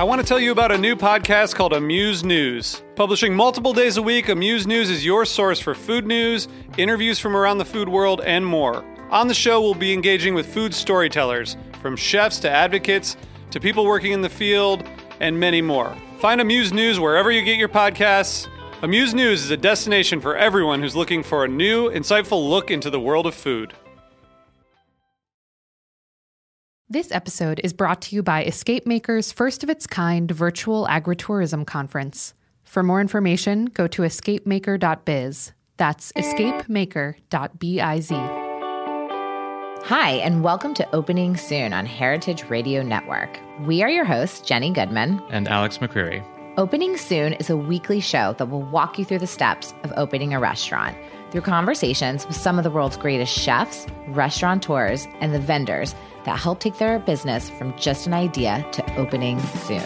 I want to tell you about a new podcast called Amuse News. Publishing multiple days a week, Amuse News is your source for food news, interviews from around the food world, and more. On the show, we'll be engaging with food storytellers, from chefs to advocates to people working in the field, and many more. Find Amuse News wherever you get your podcasts. Amuse News is a destination for everyone who's looking for a new, insightful look into the world of food. This episode is brought to you by Escape Maker's first-of-its-kind virtual agritourism conference. For more information, go to escapemaker.biz. That's escapemaker.biz. Hi, and welcome to Opening Soon on Heritage Radio Network. We are your hosts, Jenny Goodman and Alex McCreary. Opening Soon is a weekly show that will walk you through the steps of opening a restaurant through conversations with some of the world's greatest chefs, restaurateurs, and the vendors that help take their business from just an idea to opening soon.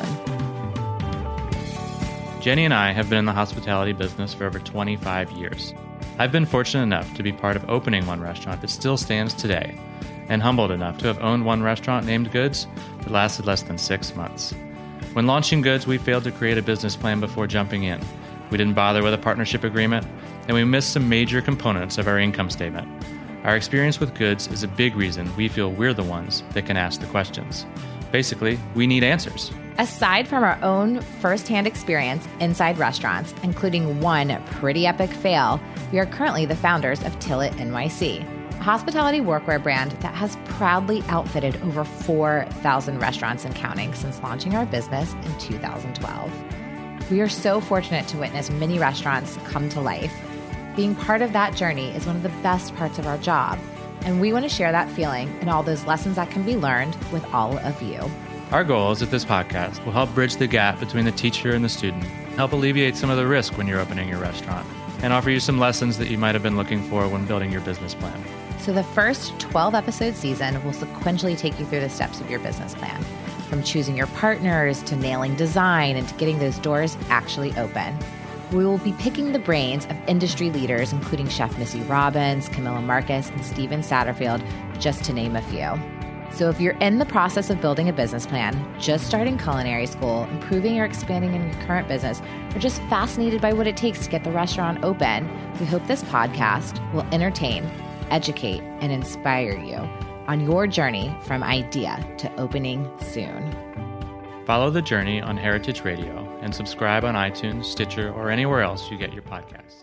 Jenny and I have been in the hospitality business for over 25 years. I've been fortunate enough to be part of opening one restaurant that still stands today, and humbled enough to have owned one restaurant named Goods that lasted less than 6 months. When launching Goods, we failed to create a business plan before jumping in. We didn't bother with a partnership agreement, and we missed some major components of our income statement. Our experience with Goods is a big reason we feel we're the ones that can ask the questions. Basically, we need answers. Aside from our own firsthand experience inside restaurants, including one pretty epic fail, we are currently the founders of Tillet NYC, a hospitality workwear brand that has proudly outfitted over 4,000 restaurants and counting since launching our business in 2012. We are so fortunate to witness many restaurants come to life. Being part of that journey is one of the best parts of our job, and we want to share that feeling and all those lessons that can be learned with all of you. Our goal is that this podcast will help bridge the gap between the teacher and the student, help alleviate some of the risk when you're opening your restaurant, and offer you some lessons that you might have been looking for when building your business plan. So the first 12-episode season will sequentially take you through the steps of your business plan, from choosing your partners to nailing design and to getting those doors actually open. We will be picking the brains of industry leaders, including Chef Missy Robbins, Camilla Marcus, and Steven Satterfield, just to name a few. So if you're in the process of building a business plan, just starting culinary school, improving or expanding in your current business, or just fascinated by what it takes to get the restaurant open, we hope this podcast will entertain, educate, and inspire you on your journey from idea to opening soon. Follow the journey on Heritage Radio and subscribe on iTunes, Stitcher, or anywhere else you get your podcasts.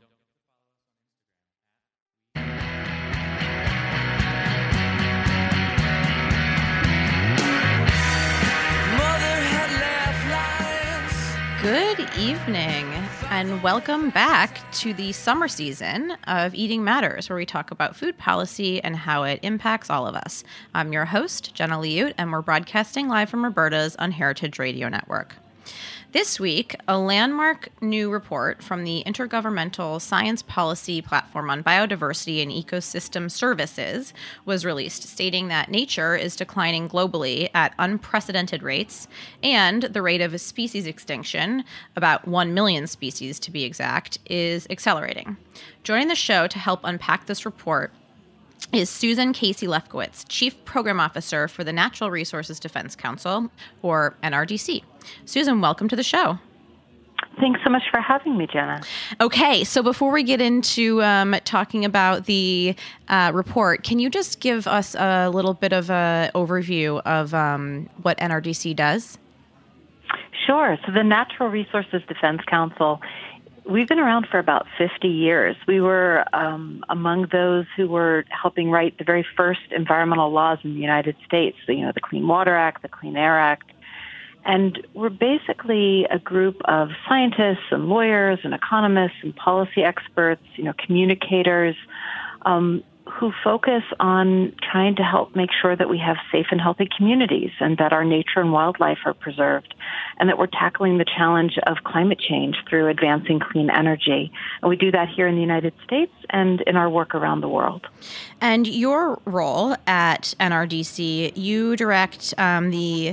Good evening, and welcome back to the summer season of Eating Matters, where we talk about food policy and how it impacts all of us. I'm your host, Jenna Liut, and we're broadcasting live from Roberta's on Heritage Radio Network. This week, a landmark new report from the Intergovernmental Science Policy Platform on Biodiversity and Ecosystem Services was released, stating that nature is declining globally at unprecedented rates, and the rate of species extinction, about 1 million species to be exact, is accelerating. Joining the show to help unpack this report is Susan Casey Lefkowitz, Chief Program Officer for the Natural Resources Defense Council, or NRDC. Susan, welcome to the show. Thanks so much for having me, Jenna. Okay, so before we get into talking about the report, can you just give us a little bit of an overview of what NRDC does? Sure. So the Natural Resources Defense Council, we've been around for about 50 years. We were among those who were helping write the very first environmental laws in the United States, the Clean Water Act, the Clean Air Act. And we're basically a group of scientists and lawyers and economists and policy experts, communicators, who focus on trying to help make sure that we have safe and healthy communities and that our nature and wildlife are preserved and that we're tackling the challenge of climate change through advancing clean energy. And we do that here in the United States and in our work around the world. And your role at NRDC, you direct the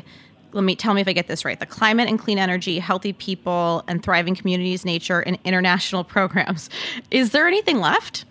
tell me if I get this right. The climate and clean energy, healthy people, and thriving communities, nature, and international programs. Is there anything left?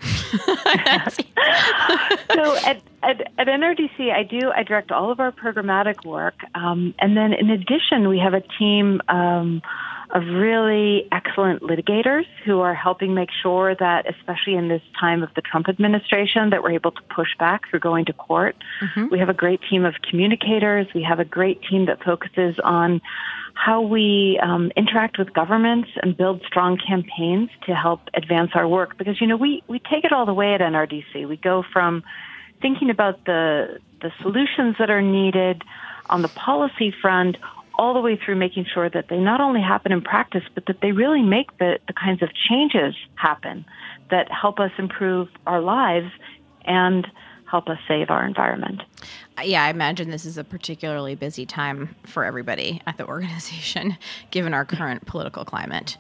So at NRDC, I direct all of our programmatic work. And then in addition, we have a team of really excellent litigators who are helping make sure that, especially in this time of the Trump administration, that we're able to push back through going to court. Mm-hmm. We have a great team of communicators. We have a great team that focuses on how we interact with governments and build strong campaigns to help advance our work. Because, we take it all the way at NRDC. We go from thinking about the solutions that are needed on the policy front all the way through making sure that they not only happen in practice, but that they really make the kinds of changes happen that help us improve our lives and help us save our environment. Yeah, I imagine this is a particularly busy time for everybody at the organization, given our current political climate.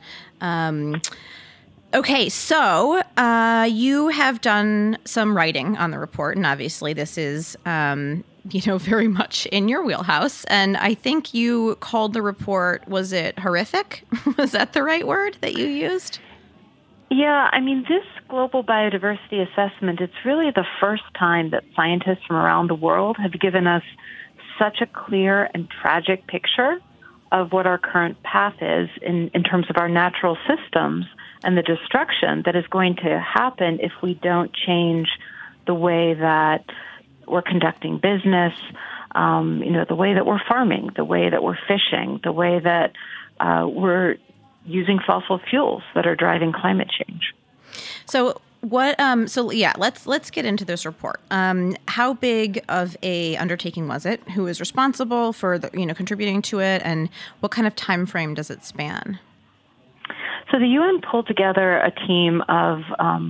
Okay, so you have done some writing on the report, and obviously this is very much in your wheelhouse. And I think you called the report, was it horrific? Was that the right word that you used? Yeah, this global biodiversity assessment, it's really the first time that scientists from around the world have given us such a clear and tragic picture of what our current path is in terms of our natural systems and the destruction that is going to happen if we don't change the way that we're conducting business, the way that we're farming, the way that we're fishing, the way that we're using fossil fuels that are driving climate change. So let's get into this report. How big of a undertaking was it? Who is responsible for contributing to it, and what kind of time frame does it span? So the UN pulled together a team of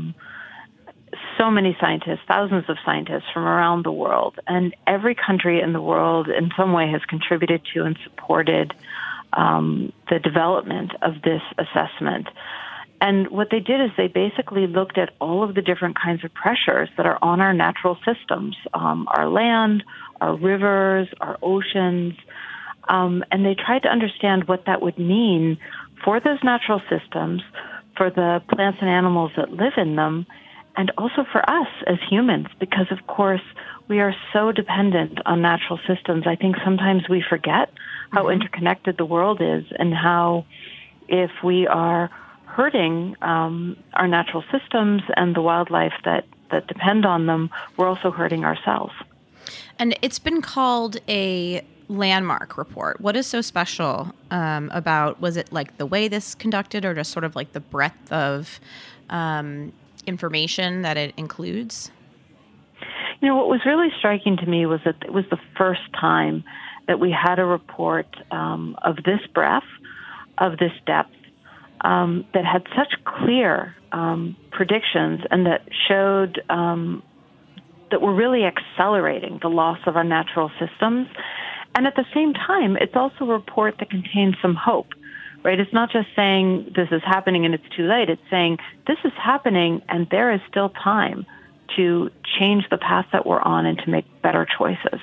so many scientists, thousands of scientists from around the world, and every country in the world in some way has contributed to and supported the development of this assessment. And what they did is they basically looked at all of the different kinds of pressures that are on our natural systems, our land, our rivers, our oceans, and they tried to understand what that would mean for those natural systems, for the plants and animals that live in them, and also for us as humans, because, of course, we are so dependent on natural systems. I think sometimes we forget how interconnected the world is and how if we are hurting our natural systems and the wildlife that depend on them, we're also hurting ourselves. And it's been called a landmark report. What is so special about, was it like the way this conducted or just sort of like the breadth of information that it includes? What was really striking to me was that it was the first time that we had a report of this breadth, of this depth, that had such clear predictions and that showed that we're really accelerating the loss of our natural systems. And at the same time, it's also a report that contains some hope, right? It's not just saying this is happening and it's too late. It's saying this is happening and there is still time to change the path that we're on and to make better choices.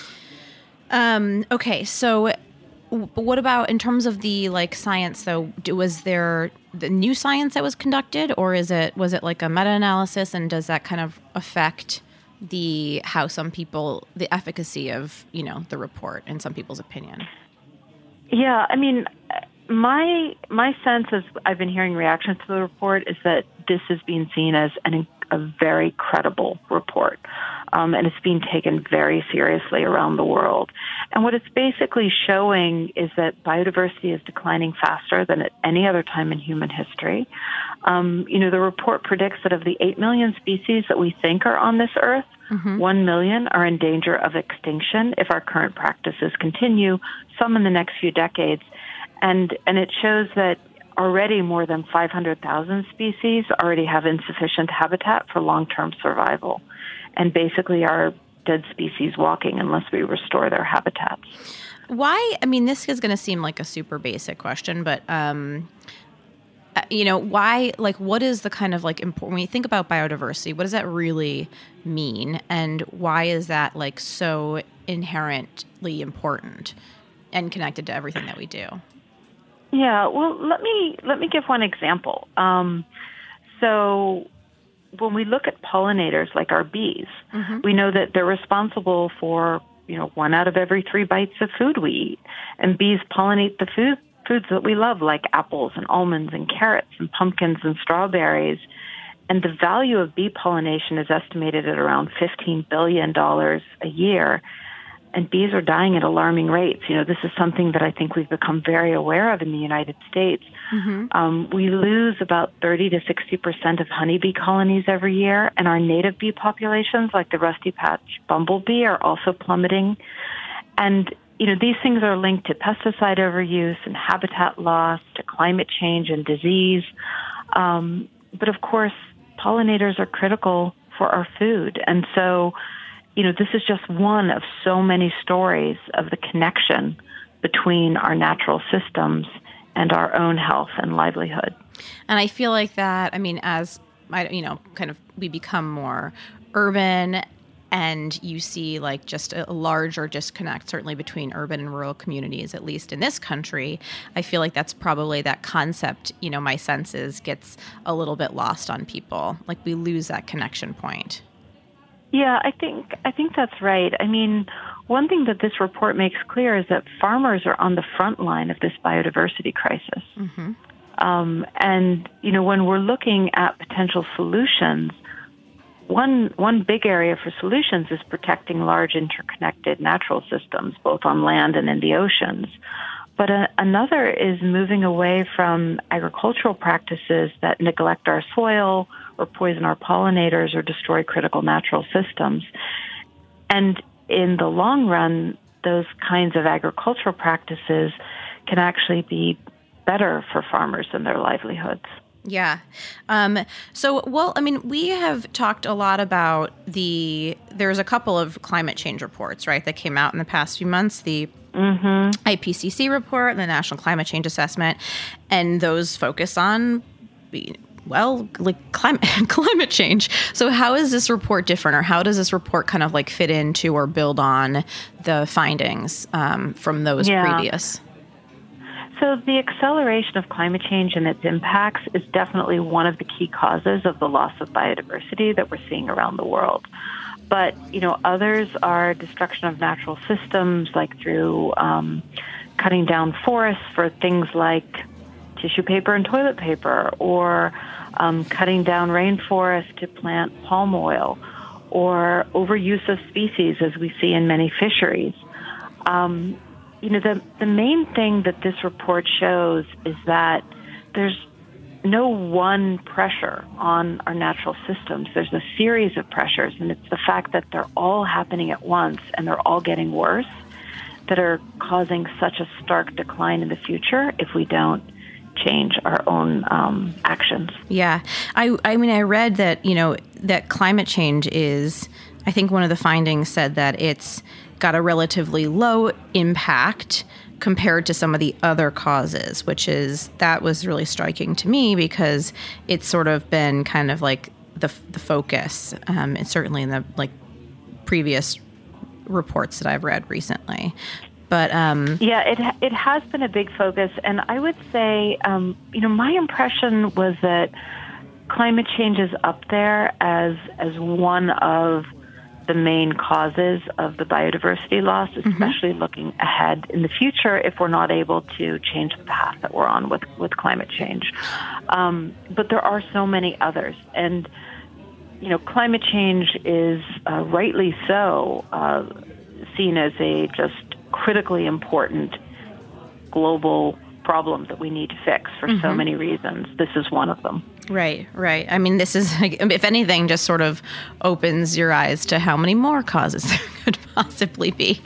Okay, so what about in terms of the science though? Was there the new science that was conducted, or was it like a meta-analysis, and does that kind of affect the efficacy of the report in some people's opinion? Yeah, my sense as I've been hearing reactions to the report is that this is being seen as a very credible report, and it's being taken very seriously around the world. And what it's basically showing is that biodiversity is declining faster than at any other time in human history. The report predicts that of the 8 million species that we think are on this earth, 1 million are in danger of extinction if our current practices continue, some in the next few decades. And it shows that already more than 500,000 species already have insufficient habitat for long-term survival, and basically are dead species walking unless we restore their habitats. Why? This is going to seem like a super basic question, but why? What is the kind of important when you think about biodiversity? What does that really mean, and why is that so inherently important? and connected to everything that we do. Yeah, well, let me give one example. So when we look at pollinators like our bees, we know that they're responsible for 1 out of every 3 bites of food we eat, and bees pollinate the foods that we love, like apples and almonds and carrots and pumpkins and strawberries. And the value of bee pollination is estimated at around $15 billion a year. And bees are dying at alarming rates. This is something that I think we've become very aware of in the United States. We lose about 30 to 60% of honeybee colonies every year, and our native bee populations, like the rusty patch bumblebee, are also plummeting. And these things are linked to pesticide overuse and habitat loss, to climate change and disease. But of course, pollinators are critical for our food. And so, this is just one of so many stories of the connection between our natural systems and our own health and livelihood. And I feel like that, as we become more urban, and you see like just a larger disconnect, certainly between urban and rural communities, at least in this country. I feel like that's probably that concept, my sense is, gets a little bit lost on people. Like we lose that connection point. Yeah, I think that's right. One thing that this report makes clear is that farmers are on the front line of this biodiversity crisis. And, when we're looking at potential solutions, one big area for solutions is protecting large interconnected natural systems, both on land and in the oceans. But another is moving away from agricultural practices that neglect our soil or poison our pollinators or destroy critical natural systems. And in the long run, those kinds of agricultural practices can actually be better for farmers and their livelihoods. Yeah. We have talked a lot about there's a couple of climate change reports, right, that came out in the past few months, the IPCC report and the National Climate Change Assessment, and those focus on, climate change. So how is this report different, or how does this report kind of like fit into or build on the findings from those previous? So the acceleration of climate change and its impacts is definitely one of the key causes of the loss of biodiversity that we're seeing around the world. But, others are destruction of natural systems, like through cutting down forests for things like tissue paper and toilet paper, or cutting down rainforests to plant palm oil, or overuse of species, as we see in many fisheries. The main thing that this report shows is that there's no one pressure on our natural systems. There's a series of pressures, and it's the fact that they're all happening at once and they're all getting worse that are causing such a stark decline in the future if we don't change our own actions. Yeah. I read that, that climate change is, I think one of the findings said that it's got a relatively low impact compared to some of the other causes, that was really striking to me because it's sort of been kind of like the focus, and certainly in the previous reports that I've read recently. But it has been a big focus, and I would say, my impression was that climate change is up there as one of the main causes of the biodiversity loss, especially looking ahead in the future if we're not able to change the path that we're on with climate change. But there are so many others, and climate change is rightly so seen as a just critically important global problem that we need to fix for so many reasons. This is one of them. Right. This is, if anything, just sort of opens your eyes to how many more causes there could possibly be.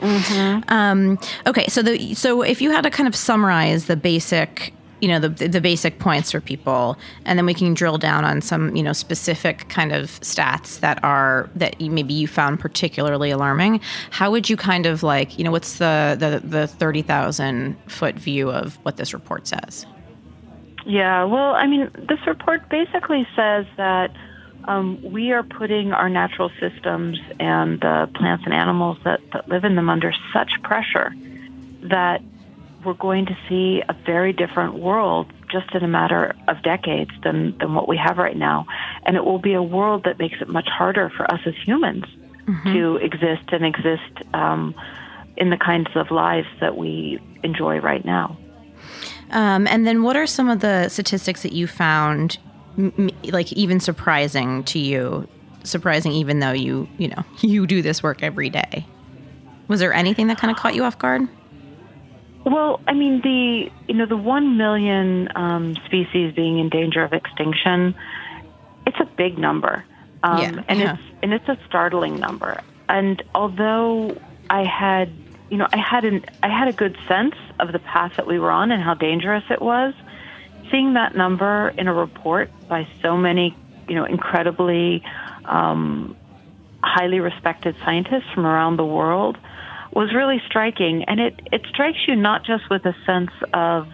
Okay, so if you had to kind of summarize the basic, the basic points for people, and then we can drill down on some, specific kind of stats that maybe you found particularly alarming. How would you kind of what's the 30,000 foot view of what this report says? Yeah, well, this report basically says that we are putting our natural systems and the plants and animals that live in them under such pressure that we're going to see a very different world just in a matter of decades than what we have right now. And it will be a world that makes it much harder for us as humans to exist in the kinds of lives that we enjoy right now. And then what are some of the statistics that you found, like even surprising to you, surprising even though you do this work every day? Was there anything that kind of caught you off guard? Well, I mean, the 1 million species being in danger of extinction, it's a big number, it's a startling number. And although I had a good sense of the path that we were on and how dangerous it was, seeing that number in a report by so many, incredibly highly respected scientists from around the world was really striking. And it strikes you not just with a sense of,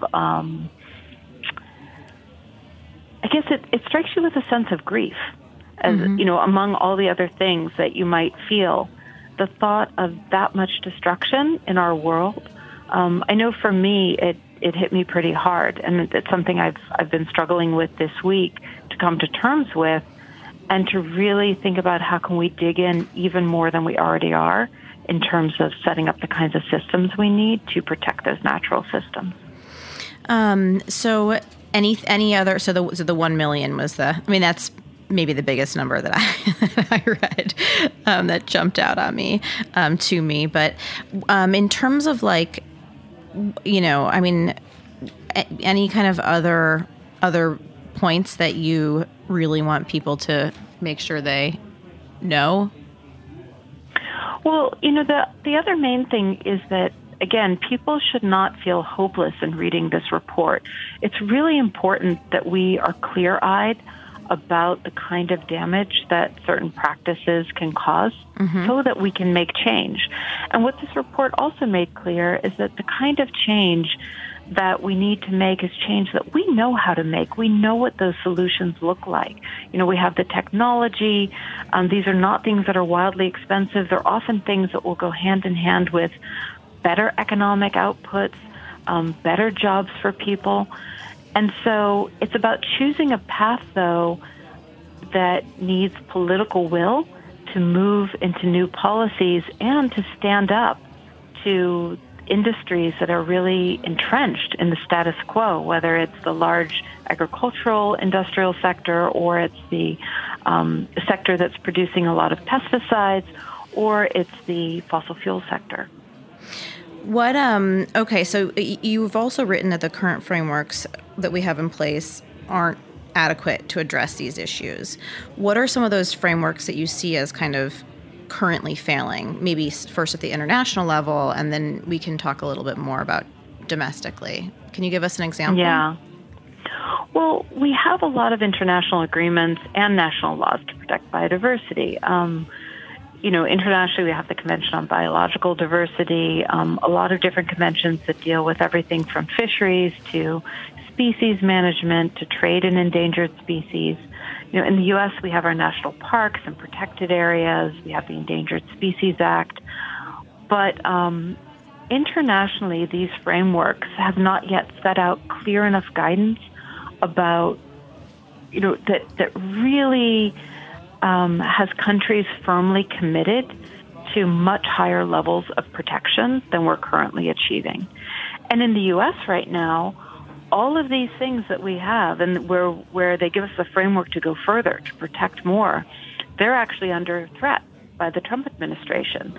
it strikes you with a sense of grief, as among all the other things that you might feel. The thought of that much destruction in our world, I know for me it hit me pretty hard, and it's something I've been struggling with this week to come to terms with, and to really think about how can we dig in even more than we already are in terms of setting up the kinds of systems we need to protect those natural systems. So any other, so the 1 million was that's maybe the biggest number that I read that jumped out at me, to me. But in terms of any kind of other points that you really want people to make sure they know? Well, the other main thing is that, again, people should not feel hopeless in reading this report. It's really important that we are clear-eyed about the kind of damage that certain practices can cause so that we can make change. And what this report also made clear is that the kind of change that we need to make is change that we know how to make. We know what those solutions look like. We have the technology. These are not things that are wildly expensive. They're often things that will go hand in hand with better economic outputs, better jobs for people. And so it's about choosing a path, though, that needs political will to move into new policies and to stand up to industries that are really entrenched in the status quo, whether it's the large agricultural industrial sector or it's the sector that's producing a lot of pesticides or it's the fossil fuel sector. What, okay, so you've also written that the current frameworks that we have in place aren't adequate to address these issues. What are some of those frameworks that you see as kind of currently failing? Maybe first at the international level, and then we can talk a little bit more about domestically. Can you give us an example? Yeah. Well, we have a lot of international agreements and national laws to protect biodiversity. Internationally, we have the Convention on Biological Diversity, a lot of different conventions that deal with everything from fisheries to species management to trade in endangered species. In the U.S., we have our national parks and protected areas. We have the Endangered Species Act. But internationally, these frameworks have not yet set out clear enough guidance about, that really has countries firmly committed to much higher levels of protection than we're currently achieving. And in the U.S. right now, all of these things that we have and where they give us the framework to go further, to protect more, they're actually under threat by the Trump administration.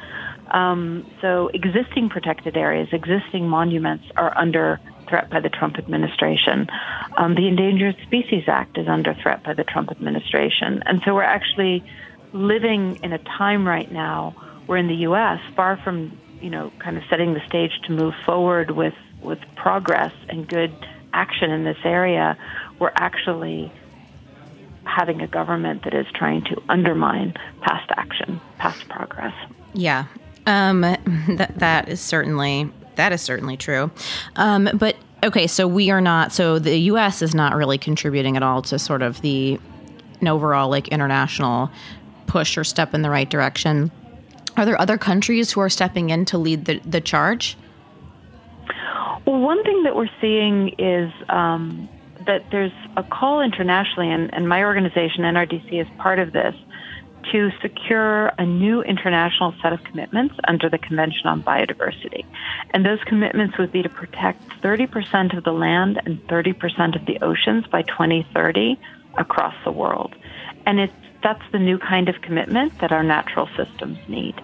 So existing protected areas, existing monuments are under threat by the Trump administration. The Endangered Species Act is under threat by the Trump administration. And so we're actually living in a time right now where in the U.S., far from, kind of setting the stage to move forward with progress and good action in this area, we're actually having a government that is trying to undermine past action, past progress. Yeah, that is certainly true. But okay, so the U.S. is not really contributing at all to sort of the overall international push or step in the right direction. Are there other countries who are stepping in to lead the charge? Well, one thing that we're seeing is that there's a call internationally, and my organization, NRDC, is part of this, to secure a new international set of commitments under the Convention on Biodiversity. And those commitments would be to protect 30% of the land and 30% of the oceans by 2030 across the world. And that's the new kind of commitment that our natural systems need.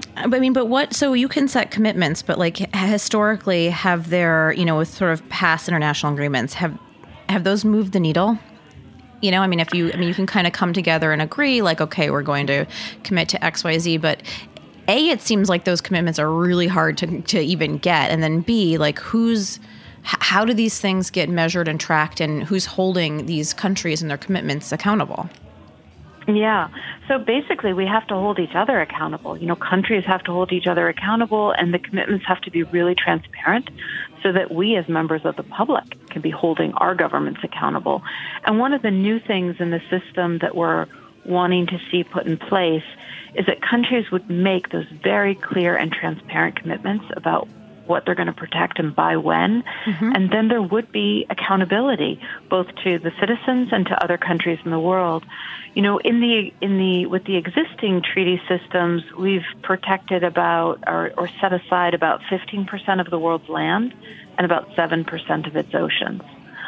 So you can set commitments, but like historically, have there, with sort of past international agreements, have those moved the needle? You can kind of come together and agree, like, okay, we're going to commit to X, Y, Z, but A, it seems like those commitments are really hard to even get, and then B, like, how do these things get measured and tracked, and who's holding these countries and their commitments accountable? Yeah. So basically, we have to hold each other accountable. Countries have to hold each other accountable, and the commitments have to be really transparent so that we as members of the public can be holding our governments accountable. And one of the new things in the system that we're wanting to see put in place is that countries would make those very clear and transparent commitments about what they're going to protect and by when. Mm-hmm. And then there would be accountability both to the citizens and to other countries in the world. With the existing treaty systems, we've protected about or set aside about 15% of the world's land and about 7% of its oceans.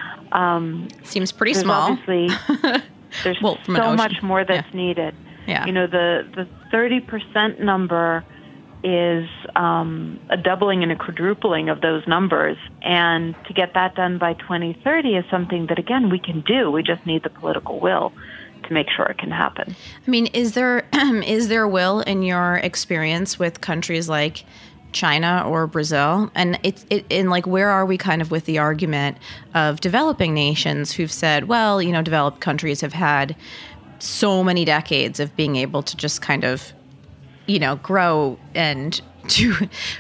Seems pretty small. Obviously, there's so much more that's needed. Yeah. The 30% number is a doubling and a quadrupling of those numbers. And to get that done by 2030 is something that, again, we can do. We just need the political will to make sure it can happen. Is there will in your experience with countries like China or Brazil? And where are we kind of with the argument of developing nations who've said, well, developed countries have had so many decades of being able to just kind of, grow and do,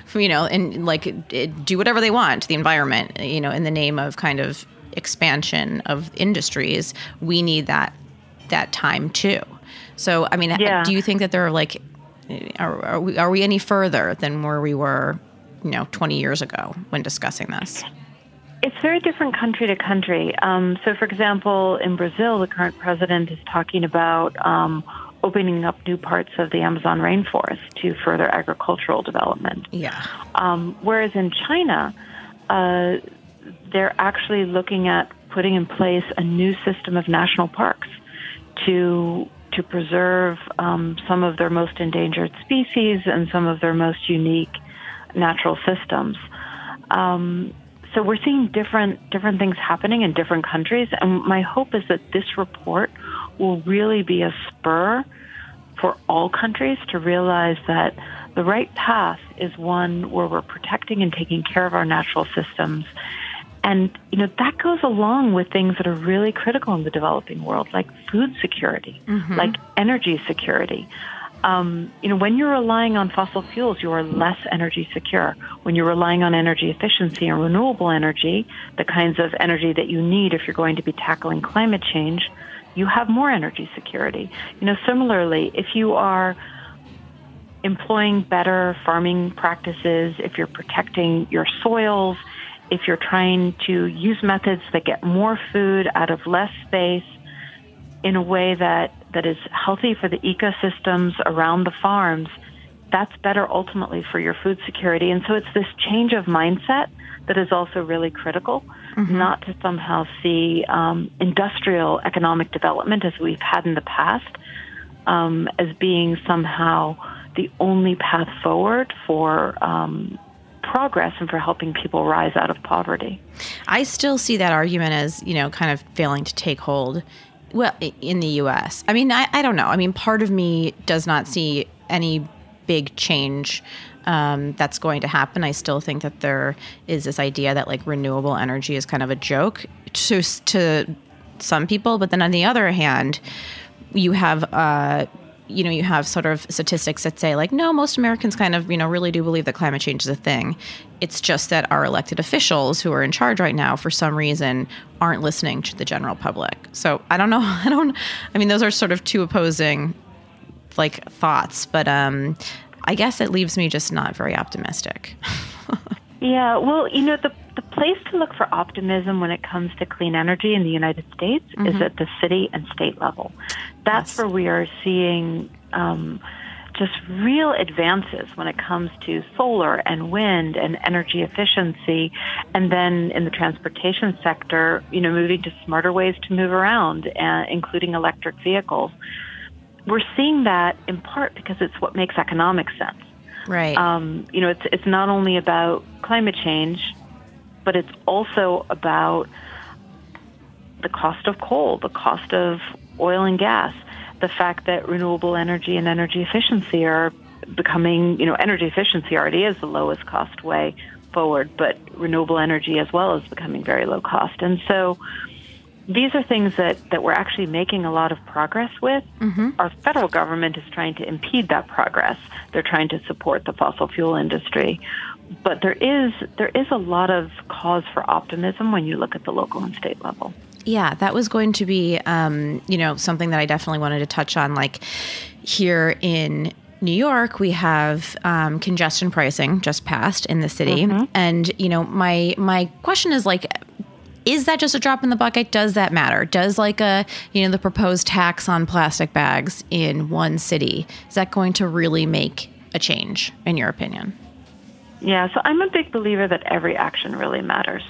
do whatever they want to the environment, in the name of kind of expansion of industries. We need that time too. So, do you think that there are are we any further than where we were, 20 years ago when discussing this? It's very different country to country. So, for example, in Brazil, the current president is talking about opening up new parts of the Amazon rainforest to further agricultural development. Yeah. Whereas in China, they're actually looking at putting in place a new system of national parks to preserve some of their most endangered species and some of their most unique natural systems. So we're seeing different things happening in different countries, and my hope is that this report will really be a spur for all countries to realize that the right path is one where we're protecting and taking care of our natural systems. And, that goes along with things that are really critical in the developing world, like food security, mm-hmm. like energy security. When you're relying on fossil fuels, you are less energy secure. When you're relying on energy efficiency and renewable energy, the kinds of energy that you need if you're going to be tackling climate change, you have more energy security. Similarly, if you are employing better farming practices, if you're protecting your soils, if you're trying to use methods that get more food out of less space in a way that is healthy for the ecosystems around the farms, that's better ultimately for your food security. And so it's this change of mindset that is also really critical, mm-hmm. not to somehow see industrial economic development as we've had in the past as being somehow the only path forward for progress and for helping people rise out of poverty. I still see that argument as, kind of failing to take hold. Well, in the U.S. I don't know. Part of me does not see any big change that's going to happen. I still think that there is this idea that renewable energy is kind of a joke to some people. But then on the other hand, you have you have sort of statistics that say no, most Americans kind of, really do believe that climate change is a thing. It's just that our elected officials who are in charge right now, for some reason, aren't listening to the general public. So I don't know. Those are sort of two opposing thoughts, but I guess it leaves me just not very optimistic. Yeah. Well, the place to look for optimism when it comes to clean energy in the United States is at the city and state level. That's where we are seeing just real advances when it comes to solar and wind and energy efficiency. And then in the transportation sector, moving to smarter ways to move around, including electric vehicles. We're seeing that in part because it's what makes economic sense. Right. It's not only about climate change, but it's also about the cost of coal, the cost of oil and gas, the fact that renewable energy and energy efficiency are becoming, energy efficiency already is the lowest cost way forward, but renewable energy as well is becoming very low cost. And so these are things that we're actually making a lot of progress with. Our federal government is trying to impede that progress. They're trying to support the fossil fuel industry. But there is a lot of cause for optimism when you look at the local and state level. Yeah, that was going to be, something that I definitely wanted to touch on. Like here in New York, we have congestion pricing just passed in the city. And, my question is is that just a drop in the bucket? Does that matter? Does the proposed tax on plastic bags in one city, is that going to really make a change in your opinion? Yeah, so I'm a big believer that every action really matters.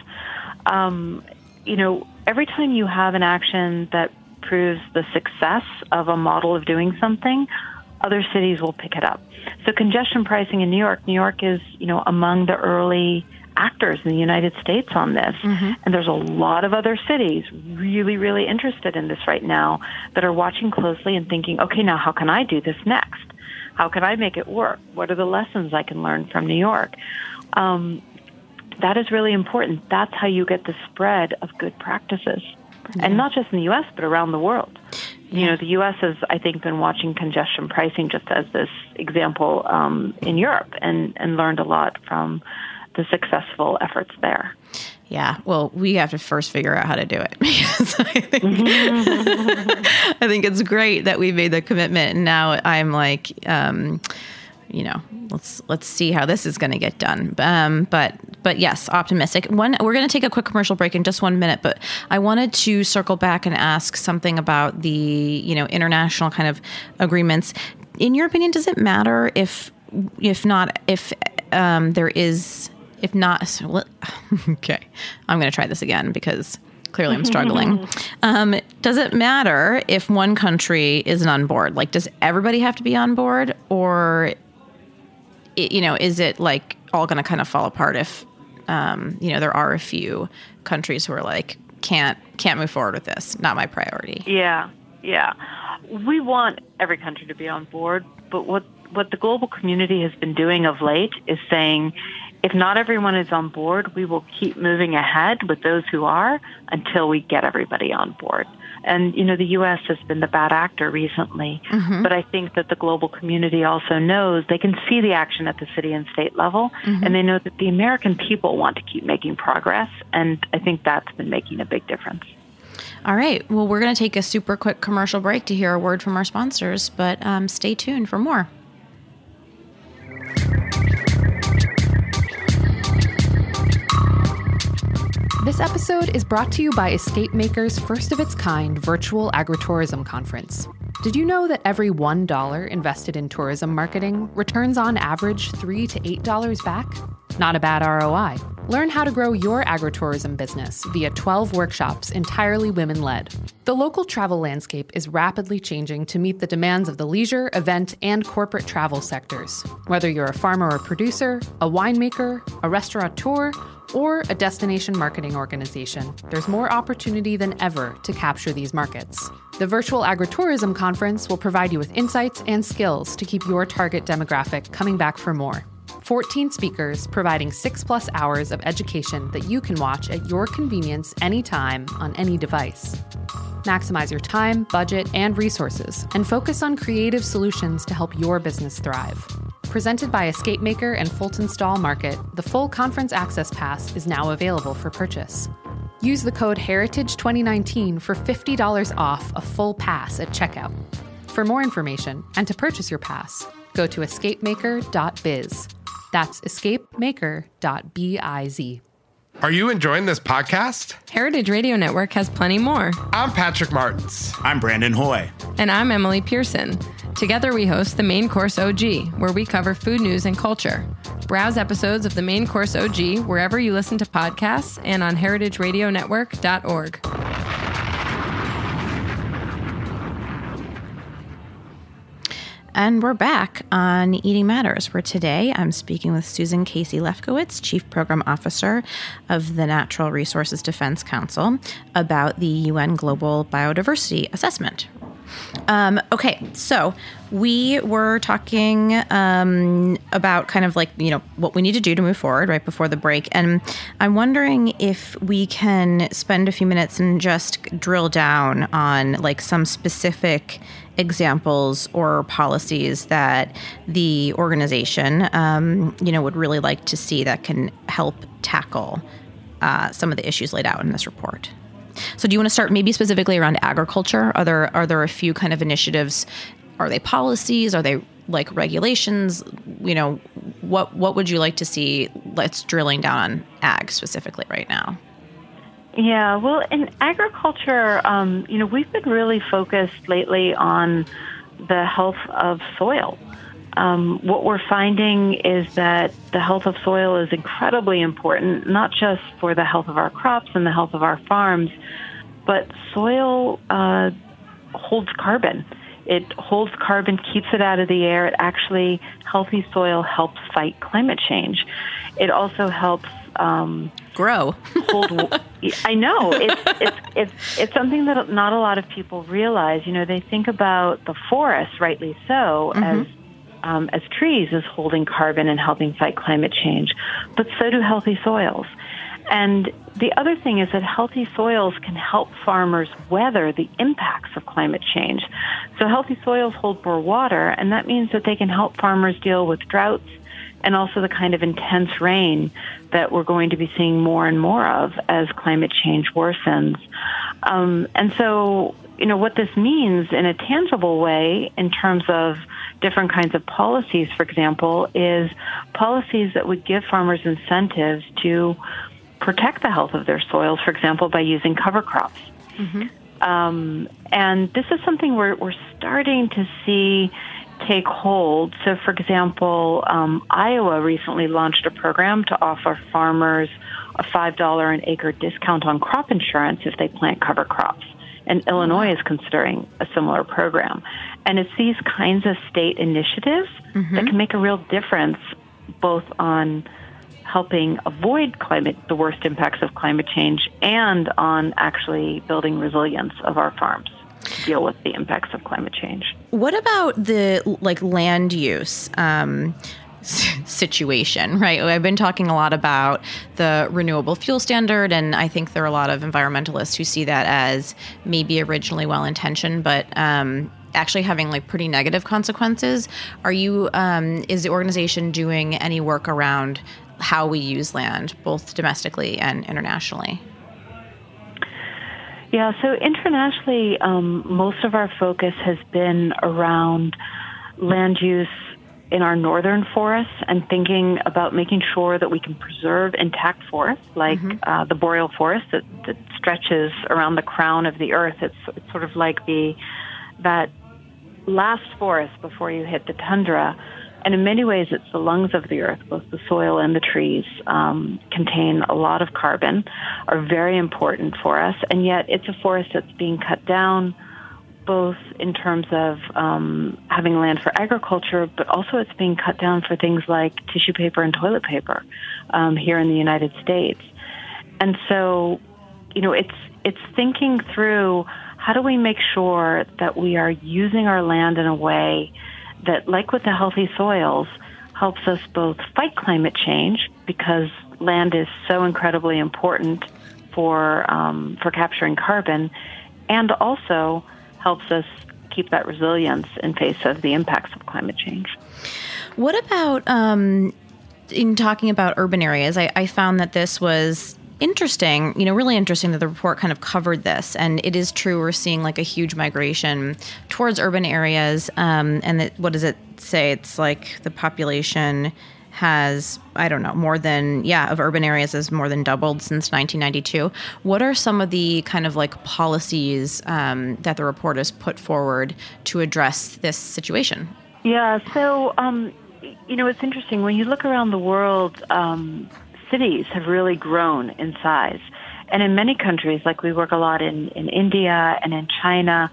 Every time you have an action that proves the success of a model of doing something, other cities will pick it up. So congestion pricing in New York is, among the early actors in the United States on this. And there's a lot of other cities really, really interested in this right now that are watching closely and thinking, okay, now how can I do this next? How can I make it work? What are the lessons I can learn from New York? That is really important. That's how you get the spread of good practices. And not just in the U.S., but around the world. The U.S. has, I think, been watching congestion pricing just as this example in Europe and learned a lot from the successful efforts there. Yeah, well, we have to first figure out how to do it because I think it's great that we made the commitment, and now I'm like, let's see how this is going to get done. But yes, optimistic. We're going to take a quick commercial break in just 1 minute, but I wanted to circle back and ask something about the international kind of agreements. In your opinion, does it matter if okay, I'm going to try this again because clearly I'm struggling. Does it matter if one country isn't on board? Does everybody have to be on board, or, is it all going to kind of fall apart if, there are a few countries who are can't move forward with this? Not my priority. Yeah. We want every country to be on board, but what the global community has been doing of late is saying, if not everyone is on board, we will keep moving ahead with those who are until we get everybody on board. And, the U.S. has been the bad actor recently, but I think that the global community also knows they can see the action at the city and state level, and they know that the American people want to keep making progress, and I think that's been making a big difference. All right. Well, we're going to take a super quick commercial break to hear a word from our sponsors, but stay tuned for more. This episode is brought to you by Escape Maker's first-of-its-kind virtual agritourism conference. Did you know that every $1 invested in tourism marketing returns on average $3 to $8 back? Not a bad ROI. Learn how to grow your agritourism business via 12 workshops entirely women-led. The local travel landscape is rapidly changing to meet the demands of the leisure, event, and corporate travel sectors. Whether you're a farmer or producer, a winemaker, a restaurateur, or a destination marketing organization, there's more opportunity than ever to capture these markets. The Virtual Agritourism Conference will provide you with insights and skills to keep your target demographic coming back for more. 14 speakers providing 6+ hours of education that you can watch at your convenience anytime on any device. Maximize your time, budget, and resources, and focus on creative solutions to help your business thrive. Presented by Escape Maker and Fulton Stall Market, the full conference access pass is now available for purchase. Use the code HERITAGE2019 for $50 off a full pass at checkout. For more information and to purchase your pass, go to escapemaker.biz. That's escapemaker.biz. Are you enjoying this podcast? Heritage Radio Network has plenty more. I'm Patrick Martins. I'm Brandon Hoy. And I'm Emily Pearson. Together we host the Main Course OG, where we cover food news and culture. Browse episodes of the Main Course OG wherever you listen to podcasts and on heritageradionetwork.org. And we're back on Eating Matters, where today I'm speaking with Susan Casey Lefkowitz, Chief Program Officer of the Natural Resources Defense Council, about the UN Global Biodiversity Assessment. Okay, so we were talking about kind of like, what we need to do to move forward right before the break. And I'm wondering if we can spend a few minutes and just drill down on like some specific examples or policies that the organization, would really like to see that can help tackle some of the issues laid out in this report. So do you want to start maybe specifically around agriculture? Are there a few kind of initiatives? Are they policies? Are they like regulations? What would you like to see? Let's drilling down on ag specifically right now. Yeah, well, in agriculture, we've been really focused lately on the health of soil. What we're finding is that the health of soil is incredibly important, not just for the health of our crops and the health of our farms, but soil holds carbon. It holds carbon, keeps it out of the air. It actually, healthy soil helps fight climate change. It also helps grow. I know it's something that not a lot of people realize. They think about the forest, rightly so, as trees as holding carbon and helping fight climate change, but so do healthy soils. And the other thing is that healthy soils can help farmers weather the impacts of climate change. So healthy soils hold more water, and that means that they can help farmers deal with droughts and also the kind of intense rain that we're going to be seeing more and more of as climate change worsens. And so, what this means in a tangible way in terms of different kinds of policies, for example, is policies that would give farmers incentives to protect the health of their soils, for example, by using cover crops. And this is something we're starting to see take hold. So, for example, Iowa recently launched a program to offer farmers a $5 an acre discount on crop insurance if they plant cover crops. And Illinois is considering a similar program. And it's these kinds of state initiatives that can make a real difference both on helping avoid the worst impacts of climate change and on actually building resilience of our farms to deal with the impacts of climate change. What about the land use situation, right? I've been talking a lot about the renewable fuel standard, and I think there are a lot of environmentalists who see that as maybe originally well-intentioned, but actually having pretty negative consequences. Is the organization doing any work around how we use land, both domestically and internationally? Yeah, so internationally, most of our focus has been around land use in our northern forests and thinking about making sure that we can preserve intact forests, like the boreal forest that stretches around the crown of the earth. It's sort of like that last forest before you hit the tundra. And in many ways, it's the lungs of the earth. Both the soil and the trees contain a lot of carbon, are very important for us. And yet it's a forest that's being cut down, both in terms of having land for agriculture, but also it's being cut down for things like tissue paper and toilet paper here in the United States. And so, it's thinking through how do we make sure that we are using our land in a way that, like with the healthy soils, helps us both fight climate change, because land is so incredibly important for capturing carbon, and also helps us keep that resilience in face of the impacts of climate change. What about in talking about urban areas? I found that this was interesting, really interesting that the report kind of covered this. And it is true, we're seeing a huge migration towards urban areas. And what does it say? It's like the population has, I don't know, of urban areas has more than doubled since 1992. What are some of the kind of like policies that the report has put forward to address this situation? Yeah, so, it's interesting. When you look around the world, cities have really grown in size. And in many countries, like we work a lot in India and in China,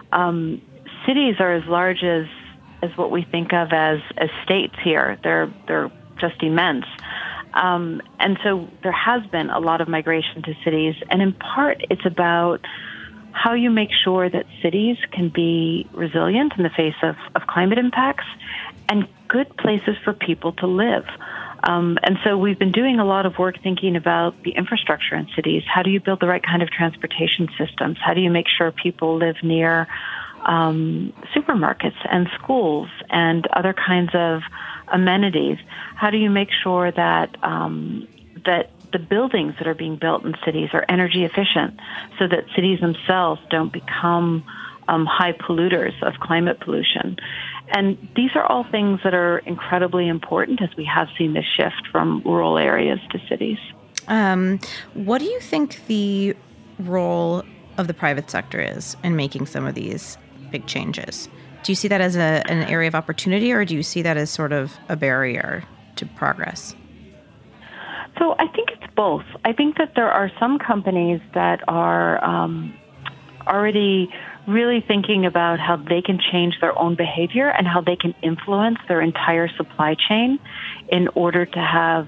cities are as large as what we think of as states here. They're just immense. And so there has been a lot of migration to cities. And in part, it's about how you make sure that cities can be resilient in the face of climate impacts and good places for people to live. And so we've been doing a lot of work thinking about the infrastructure in cities. How do you build the right kind of transportation systems? How do you make sure people live near supermarkets and schools and other kinds of amenities? How do you make sure that that the buildings that are being built in cities are energy efficient so that cities themselves don't become high polluters of climate pollution? And these are all things that are incredibly important as we have seen this shift from rural areas to cities. What do you think the role of the private sector is in making some of these big changes? Do you see that as an area of opportunity, or do you see that as sort of a barrier to progress? So I think it's both. I think that there are some companies that are already really thinking about how they can change their own behavior and how they can influence their entire supply chain in order to have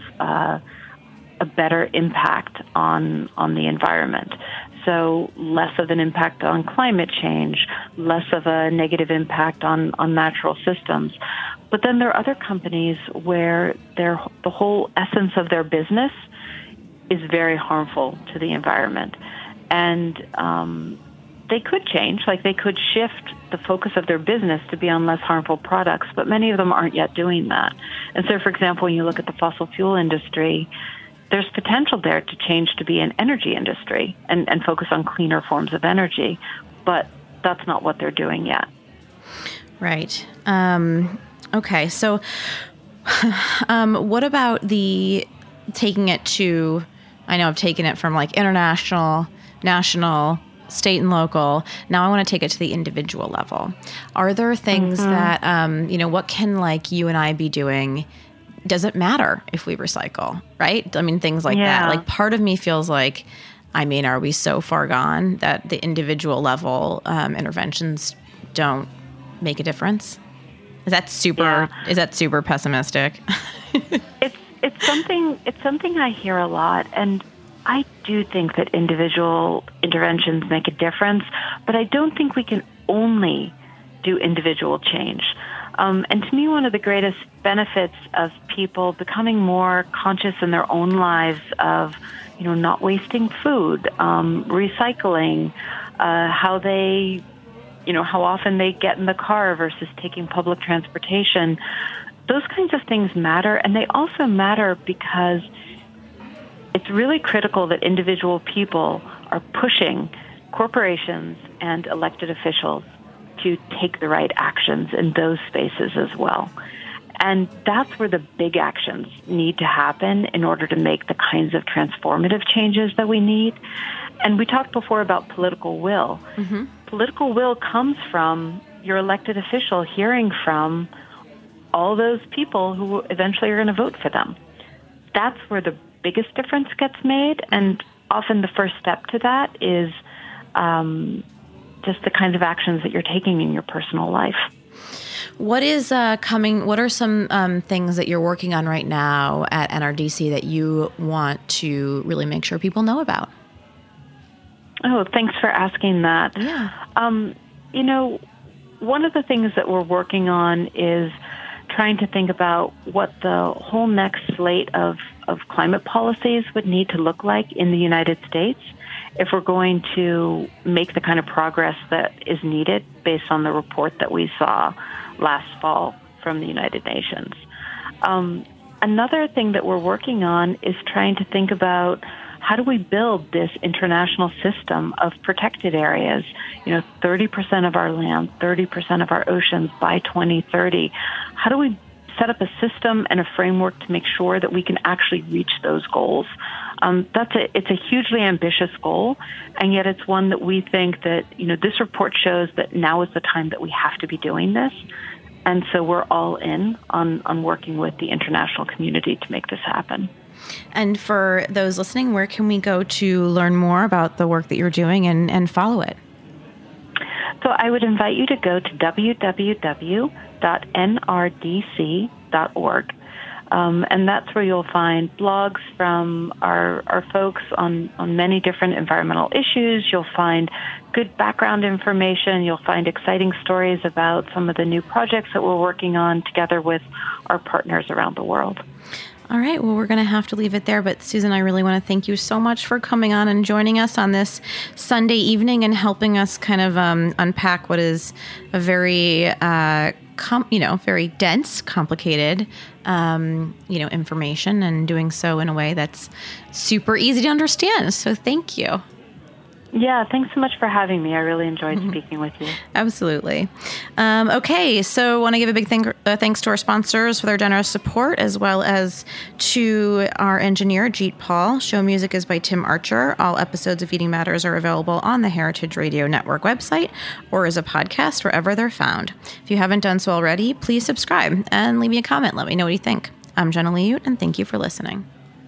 a better impact on the environment. So less of an impact on climate change, less of a negative impact on natural systems. But then there are other companies where the whole essence of their business is very harmful to the environment. And they could change, like they could shift the focus of their business to be on less harmful products, but many of them aren't yet doing that. And so, for example, when you look at the fossil fuel industry, there's potential there to change to be an energy industry and focus on cleaner forms of energy, but that's not what they're doing yet. Right. Okay. So what about the taking it to, I know I've taken it from like international, national, state and local. Now I want to take it to the individual level. Are there things that, what can like you and I be doing? Does it matter if we recycle, right? I mean, things like that. Like part of me feels like, are we so far gone that the individual level interventions don't make a difference? Is that super pessimistic? It's something I hear a lot, and I do think that individual interventions make a difference, but I don't think we can only do individual change. And to me, one of the greatest benefits of people becoming more conscious in their own lives of, not wasting food, recycling, how they, how often they get in the car versus taking public transportation, those kinds of things matter. And they also matter because it's really critical that individual people are pushing corporations and elected officials to take the right actions in those spaces as well. And that's where the big actions need to happen in order to make the kinds of transformative changes that we need. And we talked before about political will. Mm-hmm. Political will comes from your elected official hearing from all those people who eventually are going to vote for them. That's where the biggest difference gets made, and often the first step to that is just the kinds of actions that you're taking in your personal life. What is coming? What are some things that you're working on right now at NRDC that you want to really make sure people know about? Oh, thanks for asking that. Yeah. One of the things that we're working on is trying to think about what the whole next slate of climate policies would need to look like in the United States if we're going to make the kind of progress that is needed based on the report that we saw last fall from the United Nations. Another thing that we're working on is trying to think about how do we build this international system of protected areas, 30% of our land, 30% of our oceans by 2030. How do we set up a system and a framework to make sure that we can actually reach those goals. It's a hugely ambitious goal, and yet it's one that we think that, this report shows that now is the time that we have to be doing this. And so we're all in on working with the international community to make this happen. And for those listening, where can we go to learn more about the work that you're doing and follow it? So I would invite you to go to www.nrdc.org. And that's where you'll find blogs from our folks on many different environmental issues. You'll find good background information. You'll find exciting stories about some of the new projects that we're working on together with our partners around the world. All right. Well, we're going to have to leave it there. But Susan, I really want to thank you so much for coming on and joining us on this Sunday evening and helping us kind of unpack what is a very, very dense, complicated, information, and doing so in a way that's super easy to understand. So thank you. Yeah, thanks so much for having me. I really enjoyed speaking with you. Absolutely. Okay, so I want to give a big thanks to our sponsors for their generous support, as well as to our engineer, Jeet Paul. Show music is by Tim Archer. All episodes of Eating Matters are available on the Heritage Radio Network website or as a podcast wherever they're found. If you haven't done so already, please subscribe and leave me a comment. Let me know what you think. I'm Jenna Liut, and thank you for listening.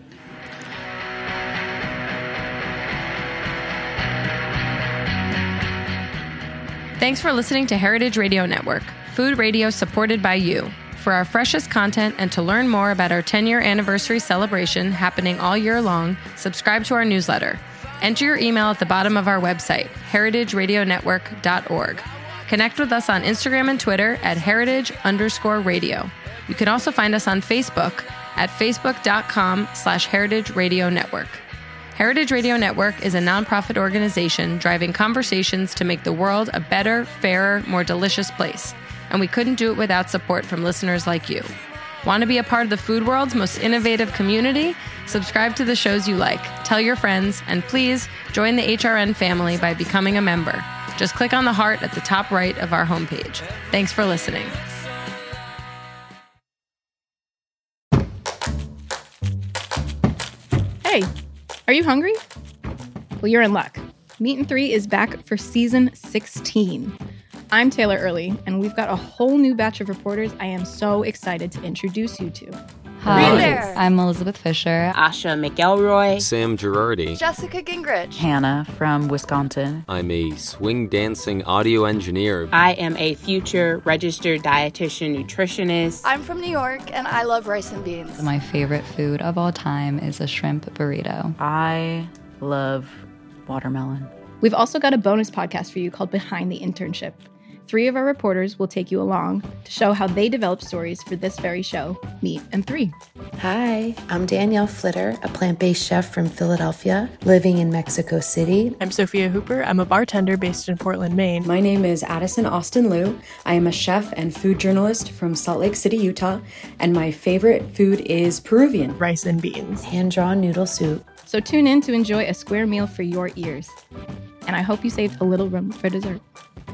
Thanks for listening to Heritage Radio Network, food radio supported by you. For our freshest content and to learn more about our 10-year anniversary celebration happening all year long, subscribe to our newsletter. Enter your email at the bottom of our website, heritageradionetwork.org. Connect with us on Instagram and Twitter at heritage_radio. You can also find us on Facebook at facebook.com/Heritage Radio Network. Heritage Radio Network is a nonprofit organization driving conversations to make the world a better, fairer, more delicious place. And we couldn't do it without support from listeners like you. Want to be a part of the food world's most innovative community? Subscribe to the shows you like, tell your friends, and please join the HRN family by becoming a member. Just click on the heart at the top right of our homepage. Thanks for listening. Hey, are you hungry? Well, you're in luck. Meat and 3 is back for season 16. I'm Taylor Early, and we've got a whole new batch of reporters I am so excited to introduce you to. Hi, I'm Elizabeth Fisher. Asha McElroy. Sam Girardi. Jessica Gingrich. Hannah from Wisconsin. I'm a swing dancing audio engineer. I am a future registered dietitian nutritionist. I'm from New York, and I love rice and beans. My favorite food of all time is a shrimp burrito. I love watermelon. We've also got a bonus podcast for you called Behind the Internship. 3 of our reporters will take you along to show how they develop stories for this very show, Meat and 3. Hi, I'm Danielle Flitter, a plant-based chef from Philadelphia, living in Mexico City. I'm Sophia Hooper. I'm a bartender based in Portland, Maine. My name is Addison Austin Liu. I am a chef and food journalist from Salt Lake City, Utah, and my favorite food is Peruvian. Rice and beans. Hand-drawn noodle soup. So tune in to enjoy a square meal for your ears. And I hope you saved a little room for dessert.